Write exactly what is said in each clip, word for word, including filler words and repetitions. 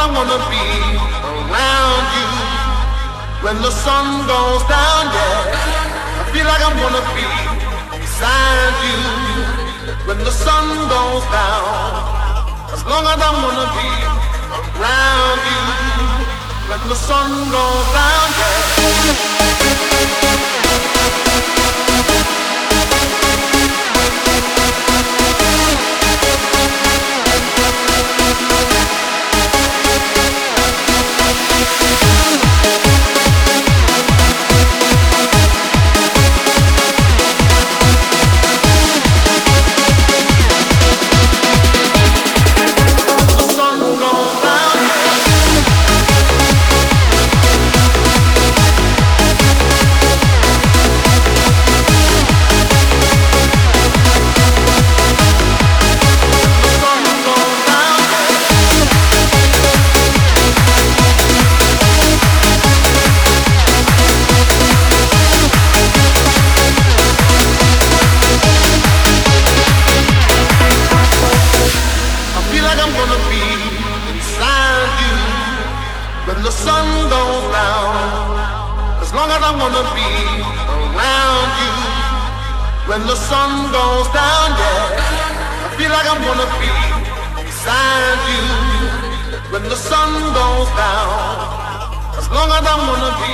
I wanna be around you when the sun goes down, yeah. I feel like I wanna be beside you when the sun goes down. As long as I wanna be around you when the sun goes down, yeah. When the sun goes down, as long as I wanna be around you. When the sun goes down, yeah, I feel like I wanna be beside you. When the sun goes down, as long as I wanna be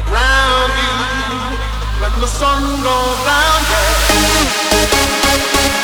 around you. When the sun goes down, yeah.